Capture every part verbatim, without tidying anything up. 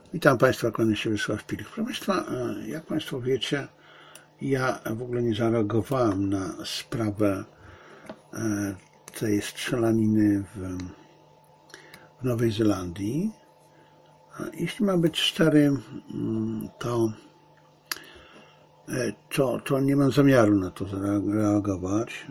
Witam Państwa, kłaniam się Wiesław Pilik. Proszę Państwa, jak Państwo wiecie, ja w ogóle nie zareagowałem na sprawę tej strzelaniny w, w Nowej Zelandii. Jeśli ma być szczery, to, to, to nie mam zamiaru na to zareagować.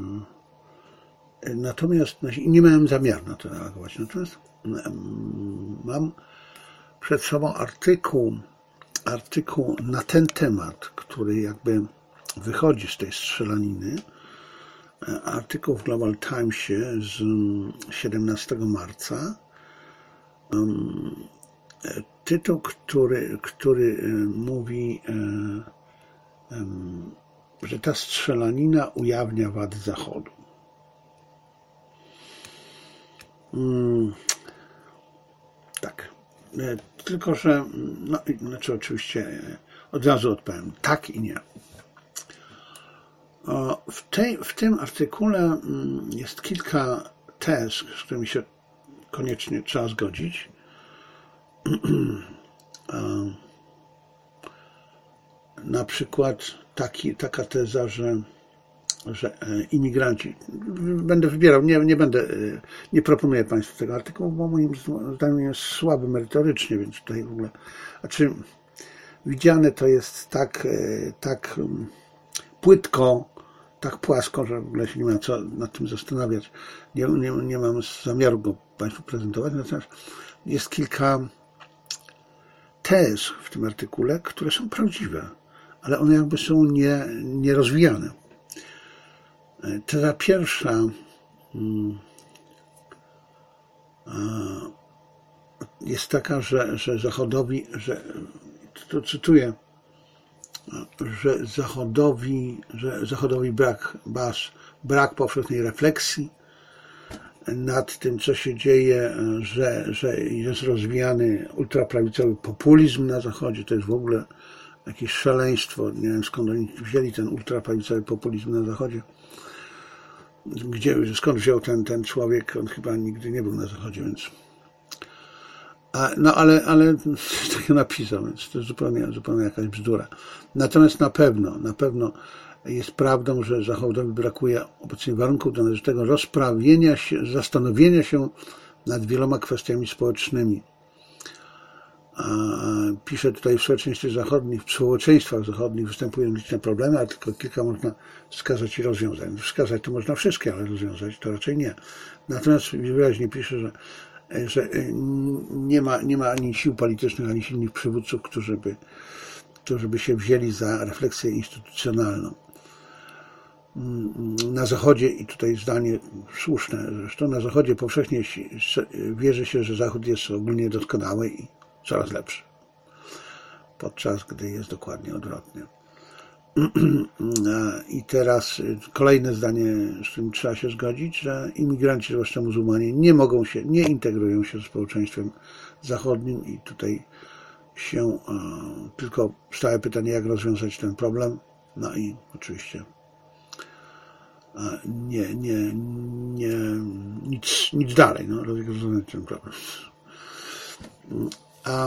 Natomiast nie miałem zamiaru na to reagować. Natomiast mam przed sobą artykuł, artykuł na ten temat, który jakby wychodzi z tej strzelaniny. Artykuł w Global Timesie z siedemnastego marca. Tytuł, który, który mówi, że ta strzelanina ujawnia wady Zachodu. Tak. Tylko, że, no, znaczy oczywiście od razu odpowiem, tak i nie. W, tej, w tym artykule jest kilka tez, z którymi się koniecznie trzeba zgodzić. Na przykład taki, taka teza, że, że imigranci, będę wybierał, nie, nie będę, nie proponuję Państwu tego artykułu, bo moim zdaniem jest słaby merytorycznie, więc tutaj w ogóle, znaczy widziane to jest tak, tak płytko, tak płasko, że w ogóle się nie ma co nad tym zastanawiać. Nie, nie, nie mam zamiaru go Państwu prezentować, natomiast jest kilka tez w tym artykule, które są prawdziwe, ale one jakby są nie, nierozwijane. Teza pierwsza jest taka, że, że Zachodowi, że, to cytuję, że Zachodowi, że Zachodowi brak, bas, brak powszechnej refleksji nad tym, co się dzieje, że, że jest rozwijany ultraprawicowy populizm na Zachodzie. To jest w ogóle jakieś szaleństwo. Nie wiem, skąd oni wzięli ten ultraprawicowy populizm na Zachodzie. Gdzie, skąd wziął ten, ten człowiek? On chyba nigdy nie był na Zachodzie, więc... A, no ale, ale tak napisał, więc to jest zupełnie, zupełnie jakaś bzdura. Natomiast na pewno, na pewno jest prawdą, że Zachodowi brakuje obecnie warunków do należytego rozprawienia się, zastanowienia się nad wieloma kwestiami społecznymi. A, pisze tutaj w społeczeństwie zachodnich, w społeczeństwach zachodnich występują liczne problemy, a tylko kilka można wskazać i rozwiązać. Wskazać to można wszystkie, ale rozwiązać to raczej nie. Natomiast wyraźnie pisze, że że nie ma, nie ma ani sił politycznych, ani silnych przywódców, którzy by, którzy by się wzięli za refleksję instytucjonalną. Na Zachodzie, i tutaj zdanie słuszne, zresztą na Zachodzie powszechnie wierzy się, że Zachód jest ogólnie doskonały i coraz lepszy, podczas gdy jest dokładnie odwrotnie. I teraz kolejne zdanie, z którym trzeba się zgodzić, że imigranci, zwłaszcza muzułmanie, nie mogą się, nie integrują się ze społeczeństwem zachodnim i tutaj się tylko stałe pytanie, jak rozwiązać ten problem. No i oczywiście nie, nie, nie, nic, nic dalej, no, rozwiązać ten problem. A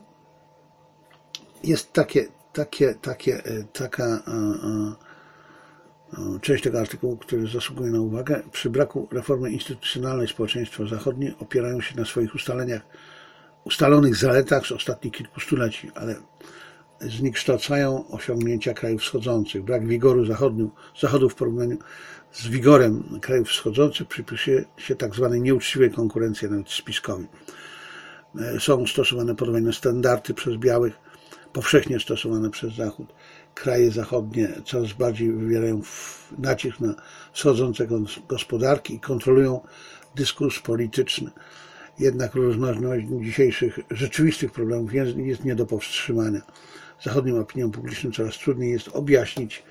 jest takie Takie, takie, taka a, a, a, część tego artykułu, który zasługuje na uwagę. Przy braku reformy instytucjonalnej społeczeństwa zachodnie opierają się na swoich ustaleniach, ustalonych zaletach z ostatnich kilku stuleci, ale zniekształcają osiągnięcia krajów wschodzących. Brak wigoru zachodu, zachodu w porównaniu z wigorem krajów wschodzących przypisuje się tak zwanej nieuczciwej konkurencji, nawet spiskowi. Są stosowane podwójne standardy przez białych, powszechnie stosowane przez Zachód. Kraje zachodnie coraz bardziej wywierają nacisk na wschodzące gospodarki i kontrolują dyskurs polityczny. Jednak różnorodność dzisiejszych rzeczywistych problemów jest, jest nie do powstrzymania. Zachodnim opiniom publicznym coraz trudniej jest objaśnić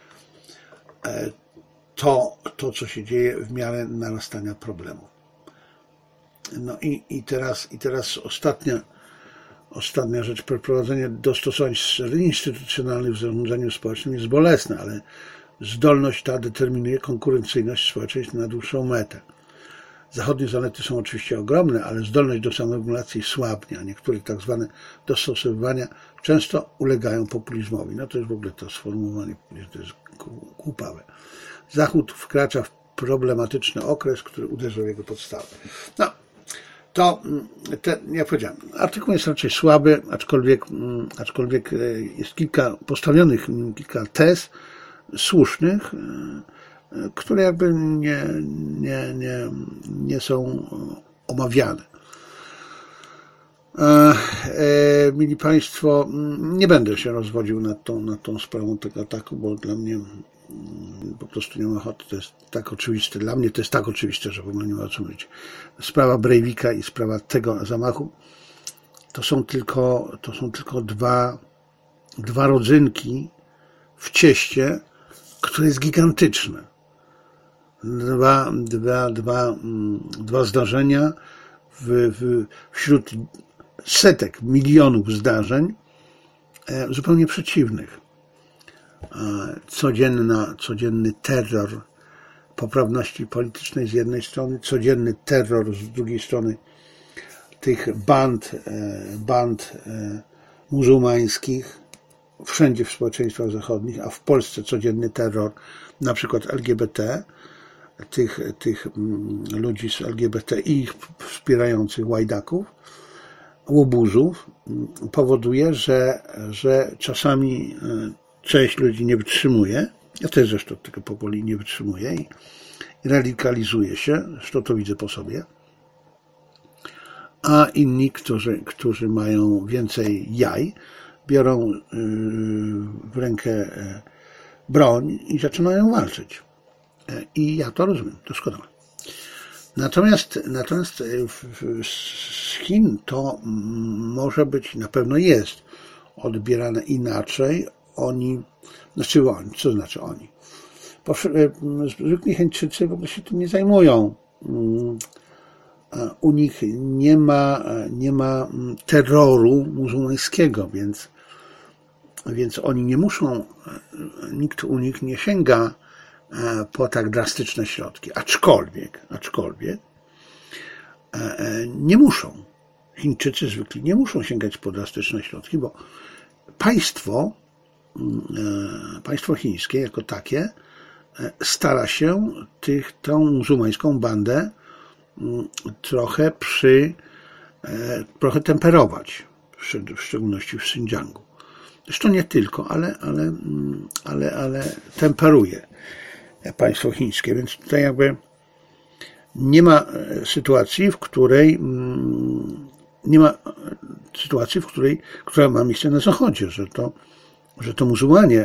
to, to co się dzieje w miarę narastania problemów. No i, i, teraz, i teraz ostatnia Ostatnia rzecz, przeprowadzenie dostosowań instytucjonalnych w zarządzaniu społecznym jest bolesne, ale zdolność ta determinuje konkurencyjność społeczeństw na dłuższą metę. Zachodnie zalety są oczywiście ogromne, ale zdolność do samoregulacji słabnie, a niektóre tak zwane dostosowywania często ulegają populizmowi. No to jest w ogóle to sformułowanie, to jest głupawe. Zachód wkracza w problematyczny okres, który uderza w jego podstawy. No, to, te, jak powiedziałem, artykuł jest raczej słaby, aczkolwiek, aczkolwiek jest kilka postawionych, kilka tez słusznych, które jakby nie, nie, nie, nie są omawiane. E, e, mili Państwo, nie będę się rozwodził nad tą, nad tą sprawą tego ataku, bo dla mnie po prostu nie ma ochoty. To jest tak oczywiste. Dla mnie to jest tak oczywiste, że w ogóle nie ma o czym mówić. Sprawa Breivika i sprawa tego zamachu to są tylko, to są tylko dwa, dwa rodzynki w cieście, które jest gigantyczne. Dwa, dwa, dwa, dwa zdarzenia w, w, wśród setek, milionów zdarzeń zupełnie przeciwnych. Codzienna, codzienny terror poprawności politycznej z jednej strony, codzienny terror z drugiej strony tych band, band muzułmańskich wszędzie w społeczeństwach zachodnich, a w Polsce codzienny terror na przykład L G B T, tych, tych ludzi z L G B T i ich wspierających łajdaków, łobuzów, powoduje, że, że czasami część ludzi nie wytrzymuje, ja też zresztą tego powoli nie wytrzymuję i, i radykalizuje się, zresztą to widzę po sobie, a inni, którzy, którzy mają więcej jaj, biorą w rękę broń i zaczynają walczyć. I ja to rozumiem, doskonale. Natomiast, natomiast z Chin to może być, na pewno jest odbierane inaczej. Oni, znaczy oni, co znaczy oni? Zwykli Chińczycy w ogóle się tym nie zajmują. U nich nie ma, nie ma terroru muzułmańskiego, więc, więc oni nie muszą, nikt u nich nie sięga po tak drastyczne środki. Aczkolwiek, aczkolwiek nie muszą. Chińczycy zwykli nie muszą sięgać po drastyczne środki, bo państwo, państwo chińskie jako takie stara się tych, tą muzułmańską bandę trochę przy, trochę temperować, w szczególności w Xinjiangu. Zresztą nie tylko, ale, ale, ale, ale temperuje państwo chińskie, więc tutaj jakby nie ma sytuacji, w której nie ma sytuacji, w której, która ma miejsce na Zachodzie, że to, że to muzułmanie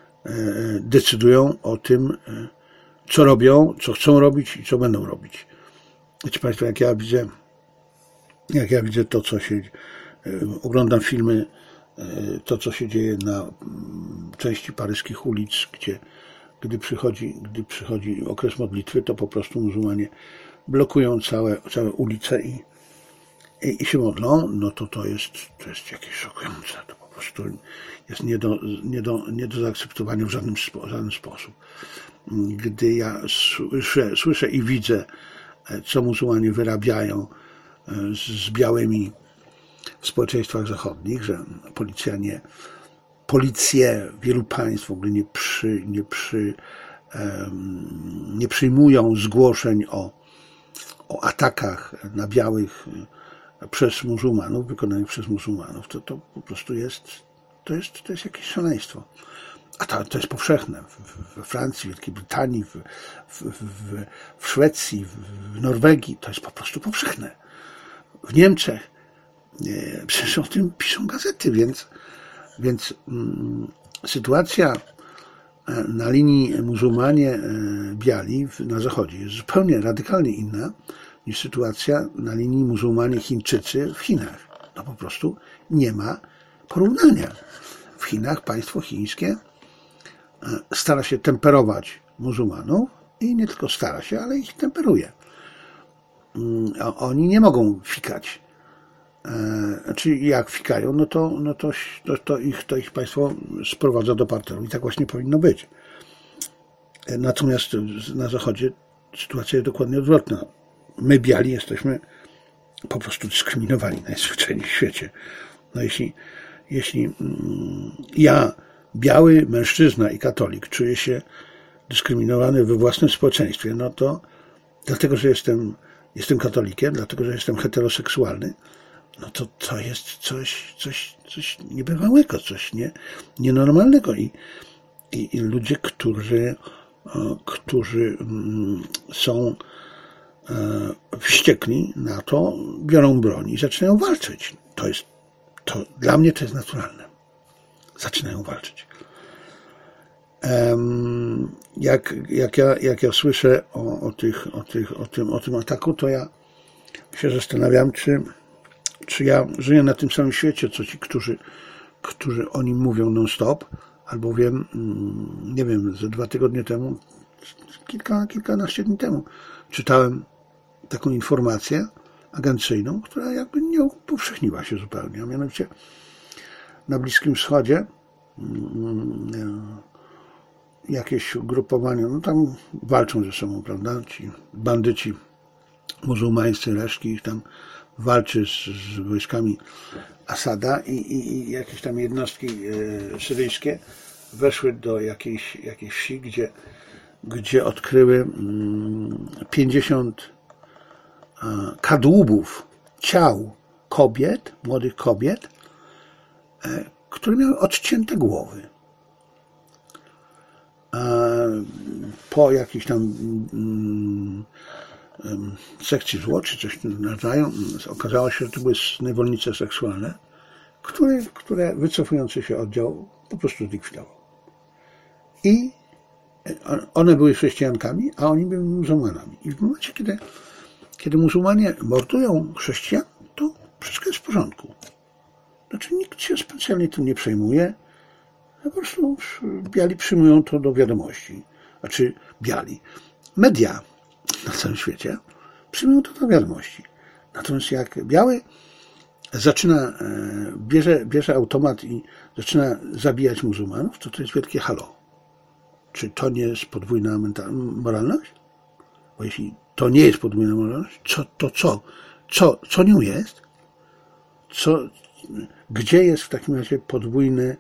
decydują o tym, co robią, co chcą robić i co będą robić. Wiecie Państwo, jak ja widzę, jak ja widzę to, co się, oglądam filmy, to, co się dzieje na części paryskich ulic, gdzie gdy przychodzi, gdy przychodzi okres modlitwy, to po prostu muzułmanie blokują całe, całe ulice i, i, i się modlą, no to to jest, to jest jakieś szokujące. To po prostu jest nie do, nie do, nie do zaakceptowania w żadnym, w żaden sposób. Gdy ja słyszę, słyszę i widzę, co muzułmanie wyrabiają z, z białymi w społeczeństwach zachodnich, że policja nie, policje wielu państw w ogóle nie, przy, nie, przy, um, nie przyjmują zgłoszeń o, o atakach na białych przez muzułmanów, wykonanych przez muzułmanów, to, to po prostu jest, to jest, to jest jakieś szaleństwo. A to, to jest powszechne we Francji, w Wielkiej Brytanii, w, w, w, w Szwecji, w Norwegii, to jest po prostu powszechne. W Niemczech, przecież o tym piszą gazety, więc Więc mm, sytuacja na linii muzułmanie-biali na Zachodzie jest zupełnie radykalnie inna niż sytuacja na linii muzułmanie-Chińczycy w Chinach. No po prostu nie ma porównania. W Chinach państwo chińskie stara się temperować muzułmanów i nie tylko stara się, ale ich temperuje. Oni nie mogą fikać. Znaczy jak fikają, no to, no to, to, to, ich, to ich państwo sprowadza do parteru i tak właśnie powinno być. Natomiast na Zachodzie sytuacja jest dokładnie odwrotna. my biali jesteśmy po prostu dyskryminowani najzwyczajniej w świecie. No jeśli, jeśli ja, biały mężczyzna i katolik, czuję się dyskryminowany we własnym społeczeństwie, no to dlatego, że jestem, jestem katolikiem, dlatego, że jestem heteroseksualny, no to to jest coś, coś, coś niebywałego, coś nie, nienormalnego. I, i, i ludzie, którzy, którzy są wściekli na to, biorą broń i zaczynają walczyć. To jest, to, dla mnie to jest naturalne. Zaczynają walczyć. Jak, jak, ja, jak ja słyszę o, o, tych, o, tych, o, tym, o tym ataku, to ja się zastanawiam, czy, czy ja żyję na tym samym świecie, co ci, którzy, którzy o nim mówią non-stop, albowiem, nie wiem, ze dwa tygodnie temu, kilka, kilkanaście dni temu, czytałem taką informację agencyjną, która jakby nie upowszechniła się zupełnie, a mianowicie na Bliskim Wschodzie jakieś ugrupowania, no tam walczą ze sobą, prawda, ci bandyci muzułmańscy, resztki ich tam walczy z, z wojskami Asada i, i, i jakieś tam jednostki e, syryjskie weszły do jakiejś, jakiejś wsi, gdzie, gdzie odkryły mm, pięćdziesiąt e, kadłubów ciał kobiet, młodych kobiet, e, które miały odcięte głowy. Po jakiejś tam sekcji zwłok, czy coś nazywają, okazało się, że to były niewolnice seksualne, które, które wycofujący się oddział po prostu zlikwidował. I one były chrześcijankami, a oni byli muzułmanami. I w momencie, kiedy, kiedy muzułmanie mordują chrześcijan, to wszystko jest w porządku. Znaczy nikt się specjalnie tym nie przejmuje. Po prostu biali przyjmują to do wiadomości. Znaczy biali. Media na całym świecie przyjmują to do wiadomości. Natomiast jak biały zaczyna, bierze, bierze automat i zaczyna zabijać muzułmanów, to to jest wielkie halo. Czy to nie jest podwójna moralność? Bo jeśli to nie jest podwójna moralność, co, to co? Co, co nią jest? Co, gdzie jest w takim razie podwójny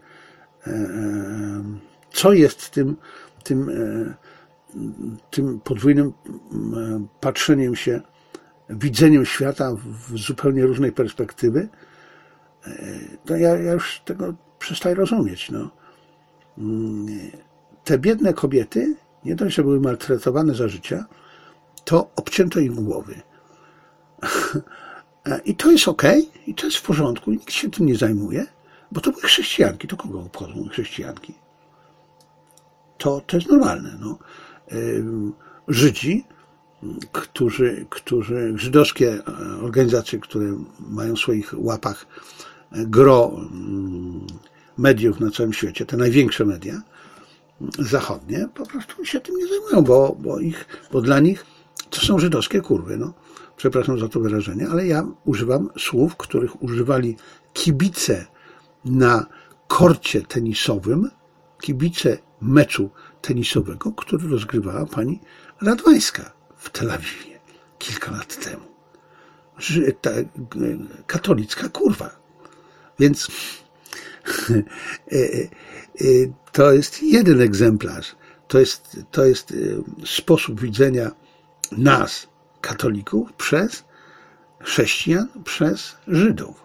co jest tym, tym, tym podwójnym patrzeniem się, widzeniem świata w zupełnie różnej perspektywy, to ja, ja już tego przestaję rozumieć. No. Te biedne kobiety, nie dość, że były maltretowane za życia, to obcięto ich głowy. I to jest okej, i to jest w porządku, nikt się tym nie zajmuje, bo to były chrześcijanki. To kogo obchodzą chrześcijanki? To, to jest normalne. No. Żydzi, którzy, którzy, żydowskie organizacje, które mają w swoich łapach gro mediów na całym świecie, te największe media zachodnie, po prostu się tym nie zajmują, bo, bo, ich, bo dla nich to są żydowskie kurwy. No. Przepraszam za to wyrażenie, ale ja używam słów, których używali kibice na korcie tenisowym, kibice meczu tenisowego, który rozgrywała pani Radwańska w Tel Awiwie kilka lat temu. Ta katolicka kurwa. Więc to jest jeden egzemplarz. To jest, to jest sposób widzenia nas, katolików, przez chrześcijan, przez Żydów.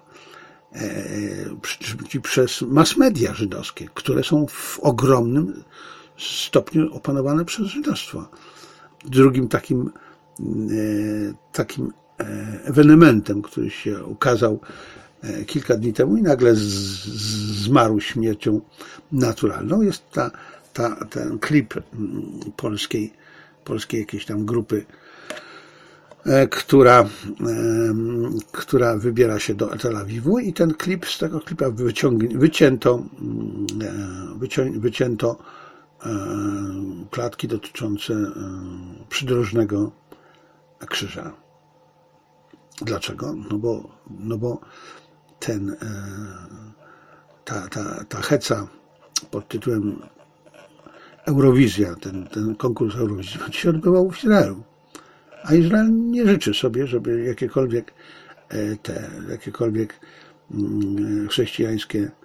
Czy przez mass media żydowskie, które są w ogromnym stopniu opanowane przez żydostwo. Drugim takim, takim ewenementem, który się ukazał kilka dni temu i nagle z, zmarł śmiercią naturalną, jest ta, ta, ten klip polskiej, polskiej jakiejś tam grupy, która, która wybiera się do Tel Awiwu i ten klip, z tego klipa wyciąg, wycięto, wycią, wycięto klatki dotyczące przydrożnego krzyża. Dlaczego? No bo, no bo ten, ta, ta, ta heca pod tytułem Eurowizja, ten, ten konkurs Eurowizji się odbywał w Izraelu. A Izrael nie życzy sobie, żeby jakiekolwiek te, jakiekolwiek chrześcijańskie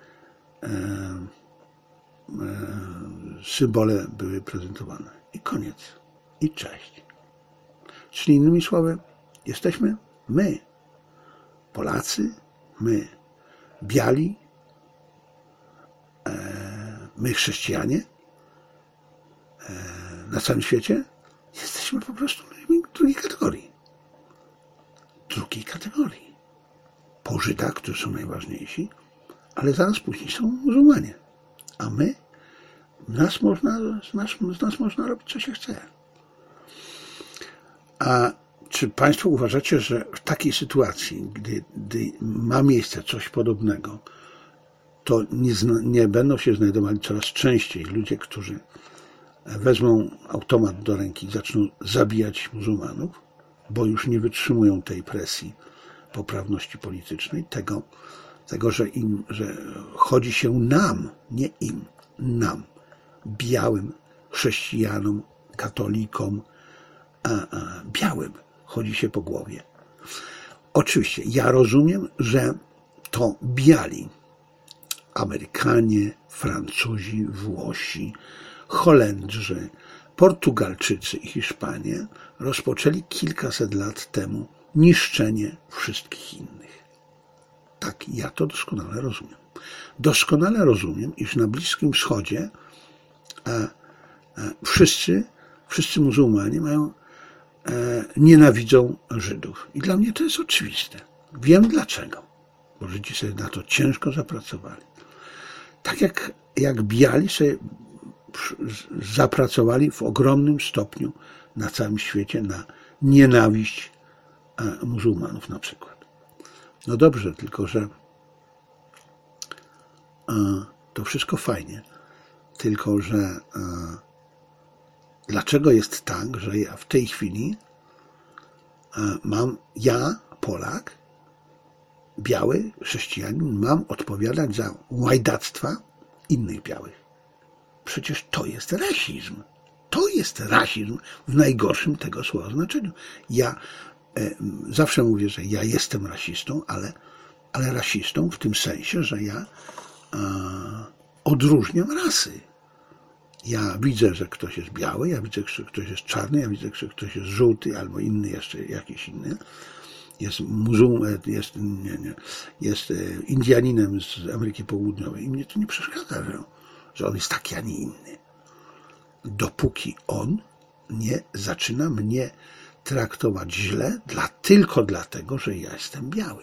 symbole były prezentowane. I koniec. I cześć. Czyli innymi słowy, jesteśmy my, Polacy, my, biali, my, chrześcijanie na całym świecie, jesteśmy po prostu ludźmi drugiej kategorii. Drugiej kategorii. Po Żydach, którzy są najważniejsi, ale zaraz później są muzułmanie. A my, nas można, z, nas, z nas można robić, co się chce. A czy Państwo uważacie, że w takiej sytuacji, gdy, gdy ma miejsce coś podobnego, to nie, nie będą się znajdowali coraz częściej ludzie, którzy wezmą automat do ręki i zaczną zabijać muzułmanów, bo już nie wytrzymują tej presji poprawności politycznej, tego, tego że, im, że chodzi się nam, nie im, nam, białym chrześcijanom, katolikom, a, a, białym, chodzi się po głowie. Oczywiście, ja rozumiem, że to biali, Amerykanie, Francuzi, Włosi, Holendrzy, Portugalczycy i Hiszpanie rozpoczęli kilkaset lat temu niszczenie wszystkich innych. Tak, ja to doskonale rozumiem. Doskonale rozumiem, iż na Bliskim Wschodzie a, a, wszyscy, wszyscy muzułmanie mają, a, nienawidzą Żydów. I dla mnie to jest oczywiste. Wiem dlaczego. Bo Żydzi sobie na to ciężko zapracowali. Tak jak, jak biali sobie zapracowali w ogromnym stopniu na całym świecie na nienawiść muzułmanów na przykład. No dobrze, tylko że to wszystko fajnie, tylko że dlaczego jest tak, że ja w tej chwili mam, ja, Polak, biały chrześcijanin, mam odpowiadać za łajdactwa innych białych? Przecież to jest rasizm. To jest rasizm w najgorszym tego słowa znaczeniu. Ja e, zawsze mówię, że ja jestem rasistą, ale, ale rasistą w tym sensie, że ja e, odróżniam rasy. Ja widzę, że ktoś jest biały, ja widzę, że ktoś jest czarny, ja widzę, że ktoś jest żółty albo inny, jeszcze jakiś inny. Jest muzułmanem, jest, nie, nie, jest Indianinem z Ameryki Południowej i mnie to nie przeszkadza, że, że on jest taki, a nie inny. Dopóki on nie zaczyna mnie traktować źle dla, tylko dlatego, że ja jestem biały.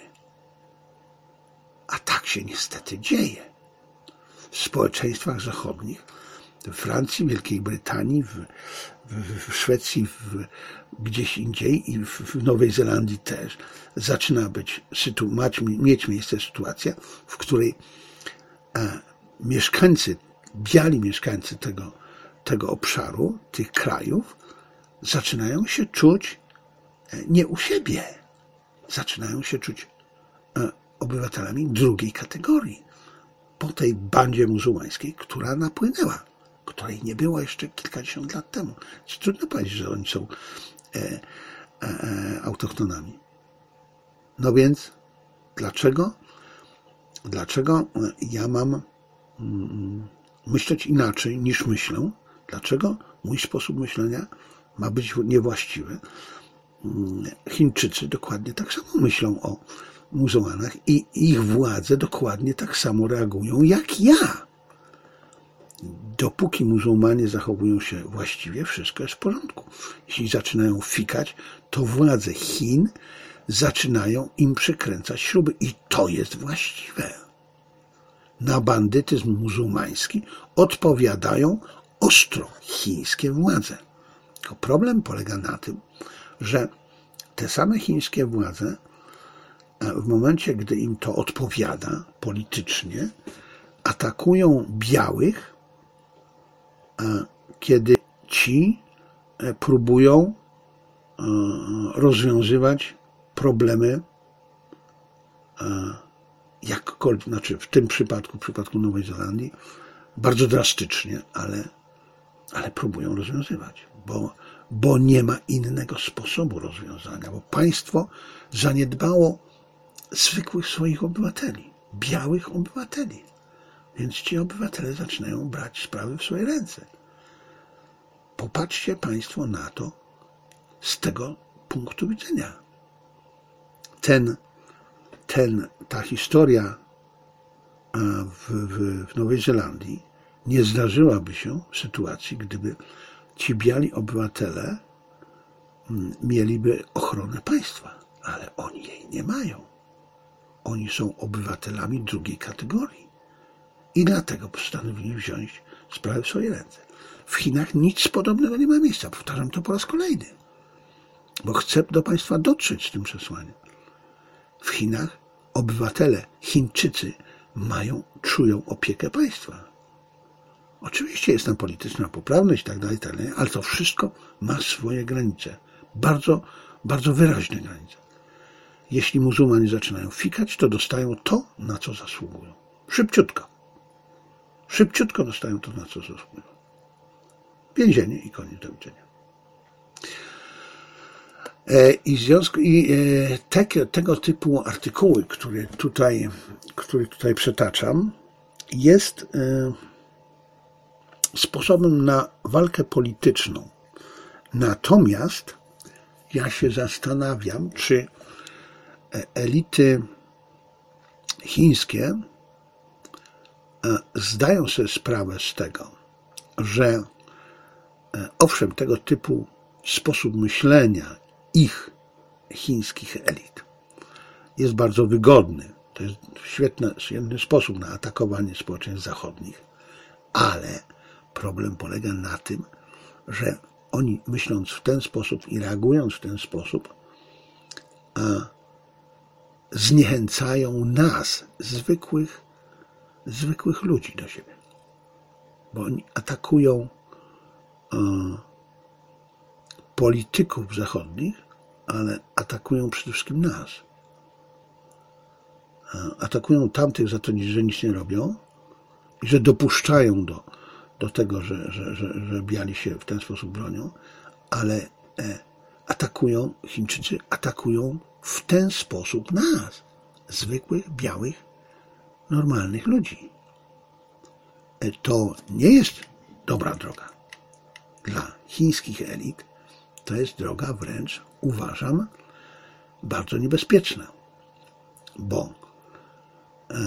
A tak się niestety dzieje. W społeczeństwach zachodnich, w Francji, Wielkiej Brytanii, w, w, w Szwecji, w, gdzieś indziej i w, w Nowej Zelandii też zaczyna być, sytu, mać, mieć miejsce sytuacja, w której e, mieszkańcy, biali mieszkańcy tego, tego obszaru, tych krajów, zaczynają się czuć e, nie u siebie. Zaczynają się czuć e, obywatelami drugiej kategorii. Po tej bandzie muzułmańskiej, która napłynęła, której nie było jeszcze kilkadziesiąt lat temu. Trudno powiedzieć, że oni są e, e, autochtonami. No więc dlaczego? Dlaczego ja mam mm, myśleć inaczej niż myślę? Dlaczego mój sposób myślenia ma być niewłaściwy? Chińczycy dokładnie tak samo myślą o muzułmanach i ich władze dokładnie tak samo reagują jak ja. Dopóki muzułmanie zachowują się właściwie, wszystko jest w porządku. Jeśli zaczynają fikać, to władze Chin zaczynają im przykręcać śruby i to jest właściwe. Na bandytyzm muzułmański odpowiadają ostro chińskie władze. Tylko problem polega na tym, że te same chińskie władze w momencie, gdy im to odpowiada politycznie, atakują białych, kiedy ci próbują rozwiązywać problemy jakkolwiek, znaczy w tym przypadku, w przypadku Nowej Zelandii, bardzo drastycznie, ale, ale próbują rozwiązywać, bo bo nie ma innego sposobu rozwiązania, bo państwo zaniedbało zwykłych swoich obywateli, białych obywateli. Więc ci obywatele zaczynają brać sprawy w swoje ręce. Popatrzcie państwo na to z tego punktu widzenia. Ten, ten, ta historia w, w, w Nowej Zelandii nie zdarzyłaby się w sytuacji, gdyby ci biali obywatele mieliby ochronę państwa, ale oni jej nie mają. Oni są obywatelami drugiej kategorii i dlatego postanowili wziąć sprawę w swoje ręce. W Chinach nic podobnego nie ma miejsca. Powtarzam to po raz kolejny, bo chcę do państwa dotrzeć z tym przesłaniem. W Chinach obywatele Chińczycy mają, czują opiekę państwa. Oczywiście jest tam polityczna poprawność i tak dalej, tak dalej, ale to wszystko ma swoje granice. Bardzo, bardzo wyraźne granice. Jeśli muzułmanie zaczynają fikać, to dostają to, na co zasługują. Szybciutko. Szybciutko dostają to, na co zasługują. Więzienie i koniec do widzenia. I w związku i te, tego typu artykuły, które tutaj, które tutaj przetaczam, jest sposobem na walkę polityczną. Natomiast ja się zastanawiam, czy elity chińskie zdają sobie sprawę z tego, że owszem, tego typu sposób myślenia ich chińskich elit jest bardzo wygodny. To jest świetny, świetny sposób na atakowanie społeczeństw zachodnich, ale problem polega na tym, że oni myśląc w ten sposób i reagując w ten sposób, a zniechęcają nas, zwykłych, zwykłych ludzi do siebie. Bo oni atakują e, polityków zachodnich, ale atakują przede wszystkim nas. E, atakują tamtych za to, że nic nie robią i że dopuszczają do, do tego, że, że, że, że biali się w ten sposób bronią, ale e, atakują, Chińczycy atakują w ten sposób nas, zwykłych, białych, normalnych ludzi. E, to nie jest dobra droga. Dla chińskich elit to jest droga wręcz, uważam, bardzo niebezpieczna, bo e,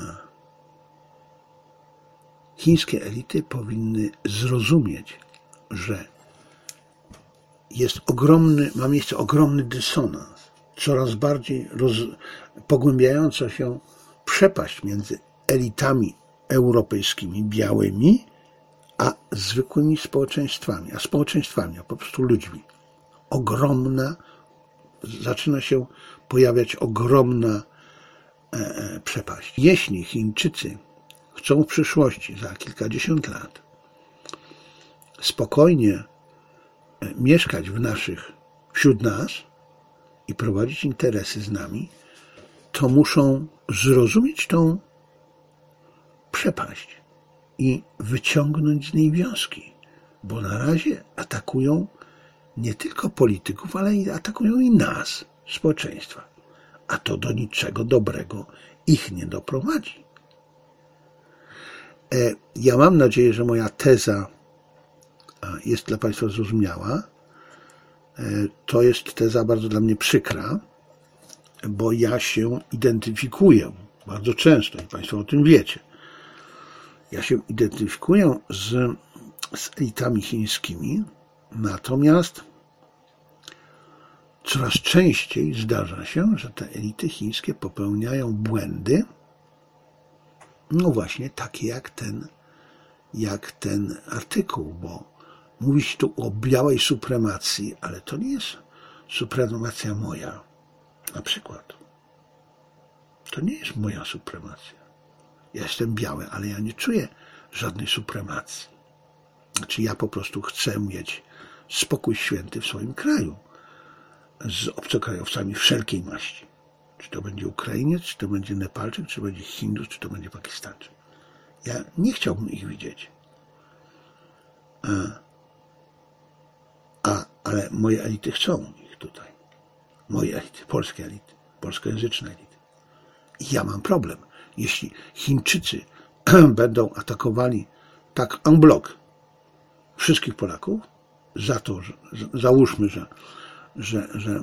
chińskie elity powinny zrozumieć, że jest ogromny, ma miejsce ogromny dysonans, coraz bardziej roz, pogłębiająca się przepaść między elitami europejskimi, białymi, a zwykłymi społeczeństwami, a społeczeństwami, a po prostu ludźmi. Ogromna, zaczyna się pojawiać ogromna e, przepaść. Jeśli Chińczycy chcą w przyszłości, za kilkadziesiąt lat, spokojnie mieszkać w naszych, wśród nas i prowadzić interesy z nami, to muszą zrozumieć tą przepaść i wyciągnąć z niej wnioski, bo na razie atakują nie tylko polityków, ale i atakują i nas, społeczeństwa, a to do niczego dobrego ich nie doprowadzi. Ja mam nadzieję, że moja teza jest dla państwa zrozumiała. To jest teza bardzo dla mnie przykra, bo ja się identyfikuję bardzo często, i państwo o tym wiecie. Ja się identyfikuję z, z elitami chińskimi, natomiast coraz częściej zdarza się, że te elity chińskie popełniają błędy, no właśnie takie jak ten, jak ten artykuł, bo mówi się tu o białej supremacji, ale to nie jest supremacja moja, na przykład. To nie jest moja supremacja. Ja jestem biały, ale ja nie czuję żadnej supremacji. Znaczy ja po prostu chcę mieć spokój święty w swoim kraju z obcokrajowcami wszelkiej maści. Czy to będzie Ukrainiec, czy to będzie Nepalczyk, czy to będzie Hindus, czy to będzie Pakistańczyk. Ja nie chciałbym ich widzieć. A, a, ale moje elity chcą ich tutaj. Moje elity, polskie elity, polskojęzyczne elity. I ja mam problem. Jeśli Chińczycy będą atakowali tak en bloc wszystkich Polaków, za to, że załóżmy, że, że, że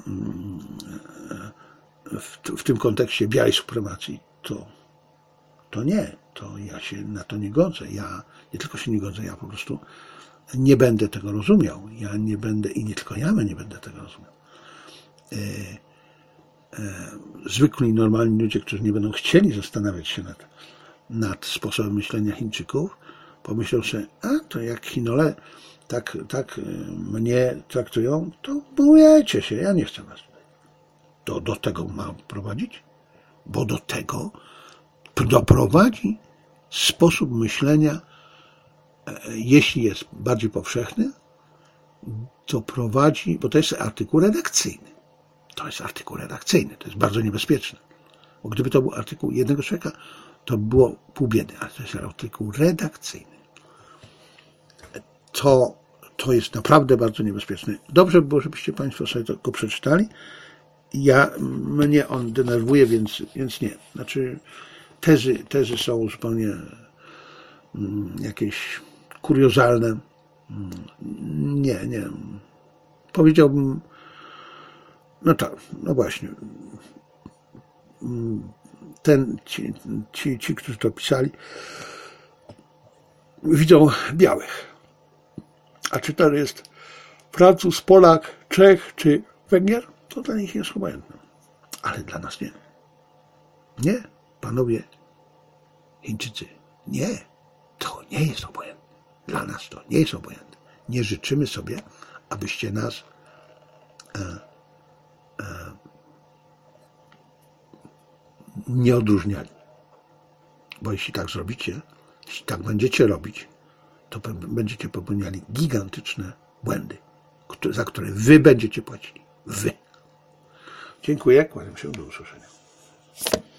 w, w tym kontekście białej supremacji, to, to nie, to ja się na to nie godzę. Ja nie tylko się nie godzę, ja po prostu nie będę tego rozumiał. Ja nie będę, i nie tylko ja nie będę tego rozumiał. E, e, zwykli, normalni ludzie, którzy nie będą chcieli zastanawiać się nad, nad sposobem myślenia Chińczyków, pomyślą sobie, a to jak Chinole tak, tak mnie traktują, to bujecie się, ja nie chcę was. To do tego mam prowadzić? Bo do tego doprowadzi sposób myślenia, jeśli jest bardziej powszechny, doprowadzi, bo to jest artykuł redakcyjny. To jest artykuł redakcyjny, to jest bardzo niebezpieczne. Bo gdyby to był artykuł jednego człowieka, to by było pół biedy, ale to jest artykuł redakcyjny. To, to jest naprawdę bardzo niebezpieczne. Dobrze by było, żebyście Państwo sobie to go przeczytali. Ja, mnie on denerwuje, więc, więc nie. Znaczy, tezy, tezy są zupełnie mm, jakieś kuriozalne. Mm, nie, nie. Powiedziałbym, no tak, no właśnie. Ten, ci, ci, ci, którzy to pisali, widzą białych. A czy to jest Francuz, Polak, Czech czy Węgier, to dla nich jest obojętne. Ale dla nas nie. Nie, panowie Chińczycy, nie. To nie jest obojętne. Dla nas to nie jest obojętne. Nie życzymy sobie, abyście nas e, e, nie odróżniali. Bo jeśli tak zrobicie, jeśli tak będziecie robić, to będziecie popełniali gigantyczne błędy, za które wy będziecie płacili. Wy. Dziękuję, kłaniam się, do usłyszenia.